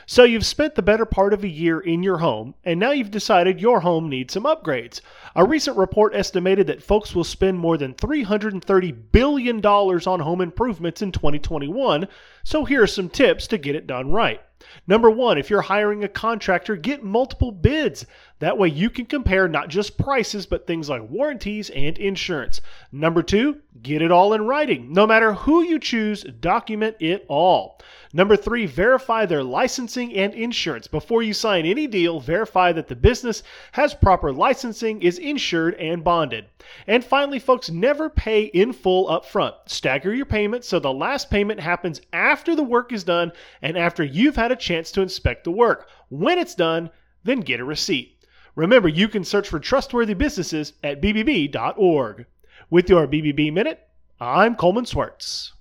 So you've spent the better part of a year in your home, and now you've decided your home needs some upgrades. A recent report estimated that folks will spend more than $330 billion on home improvements in 2021, so here are some tips to get it done right. Number one, if you're hiring a contractor, get multiple bids. That way you can compare not just prices, but things like warranties and insurance. Number two, get it all in writing. No matter who you choose, document it all. Number three, verify their licensing and insurance. Before you sign any deal, verify that the business has proper licensing, is insured, and bonded. And finally, folks, never pay in full up front. Stagger your payments so the last payment happens after the work is done and after you've had a chance to inspect the work. When it's done, then get a receipt. Remember, you can search for trustworthy businesses at bbb.org. With your BBB Minute, I'm Coleman Swartz.